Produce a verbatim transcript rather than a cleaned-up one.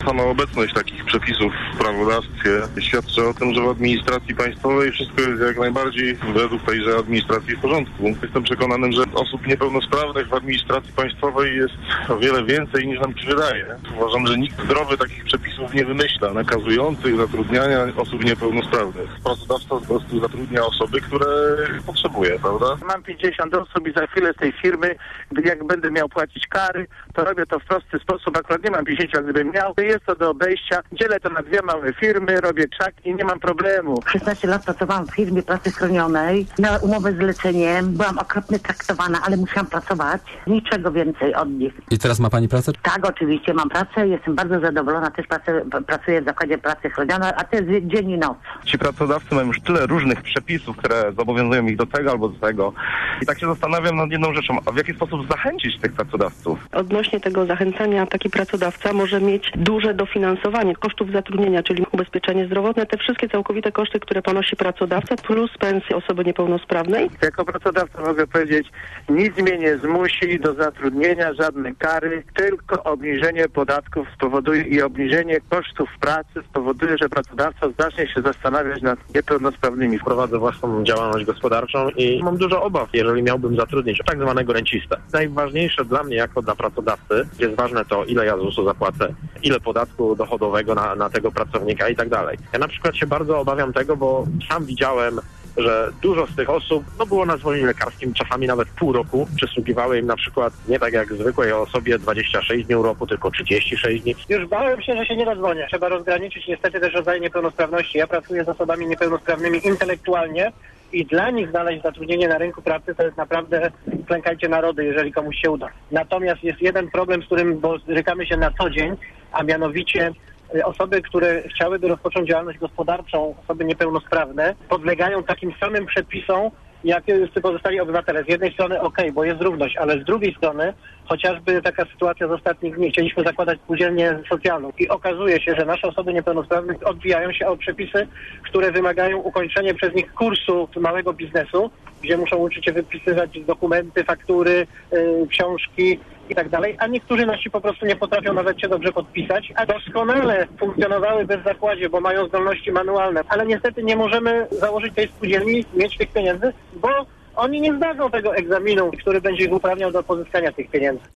Sama obecność takich przepisów w prawodawstwie świadczy o tym, że w administracji państwowej wszystko jest jak najbardziej według tejże administracji w porządku. Jestem przekonany, że osób niepełnosprawnych w administracji państwowej jest o wiele więcej niż nam się wydaje. Uważam, że nikt zdrowy takich przepisów nie wymyśla, nakazujących zatrudniania osób niepełnosprawnych. Pracodawca po prostu zatrudnia osoby, które potrzebuje, prawda? Mam pięćdziesiąt osób i za chwilę z tej firmy, gdy jak będę miał płacić kary, to robię to w prosty sposób. Akurat nie mam pięćdziesięciu, jak gdybym miał. Jest to do obejścia. Dzielę to na dwie małe firmy, robię czak i nie mam problemu. szesnaście lat pracowałam w firmie pracy chronionej na umowę zlecenie. Byłam okropnie traktowana, ale musiałam pracować. Niczego więcej od nich. I teraz ma pani pracę? Tak, oczywiście mam pracę. Jestem bardzo zadowolona. Też pracę, pracuję w zakładzie pracy chronionej, a to jest dzień i noc. Ci pracodawcy mają już tyle różnych przepisów, które zobowiązują ich do tego albo do tego. I tak się zastanawiam nad jedną rzeczą, a w jaki sposób zachęcić tych pracodawców? Odnośnie tego zachęcania taki pracodawca może mieć duże dofinansowanie kosztów zatrudnienia, czyli ubezpieczenie zdrowotne, te wszystkie całkowite koszty, które ponosi pracodawca, plus pensje osoby niepełnosprawnej. Jako pracodawca mogę powiedzieć, nic mnie nie zmusi do zatrudnienia, żadne kary, tylko obniżenie podatków spowoduje i obniżenie kosztów pracy spowoduje, że pracodawca zacznie się zastanawiać nad niepełnosprawnymi. Prowadzę własną działalność gospodarczą i mam dużo obaw, jeżeli miałbym zatrudnić tak zwanego rencistę. Najważniejsze dla mnie jako dla pracodawcy jest ważne to, ile ja z zusu zapłacę, ile podatku dochodowego na, na tego pracownika i tak dalej. Ja na przykład się bardzo obawiam tego, bo sam widziałem, że dużo z tych osób no było na zwolnieniu lekarskim, czasami nawet pół roku. Przysługiwały im na przykład nie tak jak zwykłej osobie dwadzieścia sześć dni urlopu, tylko trzydzieści sześć dni. Już bałem się, że się nie dozwonię. Trzeba rozgraniczyć niestety też rodzaje niepełnosprawności. Ja pracuję z osobami niepełnosprawnymi intelektualnie i dla nich znaleźć zatrudnienie na rynku pracy to jest naprawdę klękajcie narody, jeżeli komuś się uda. Natomiast jest jeden problem, z którym borykamy się na co dzień, a mianowicie osoby, które chciałyby rozpocząć działalność gospodarczą, osoby niepełnosprawne, podlegają takim samym przepisom, jak wszyscy pozostali obywatele. Z jednej strony okej, okay, bo jest równość, ale z drugiej strony chociażby taka sytuacja z ostatnich dni. Chcieliśmy zakładać spółdzielnię socjalną i okazuje się, że nasze osoby niepełnosprawne odbijają się o przepisy, które wymagają ukończenia przez nich kursu małego biznesu, gdzie muszą uczyć się wypisywać dokumenty, faktury, yy, książki i tak dalej, a niektórzy nasi po prostu nie potrafią nawet się dobrze podpisać, a doskonale funkcjonowały bez zakładzie, bo mają zdolności manualne, ale niestety nie możemy założyć tej spółdzielni, mieć tych pieniędzy, bo oni nie zdadzą tego egzaminu, który będzie ich uprawniał do pozyskania tych pieniędzy.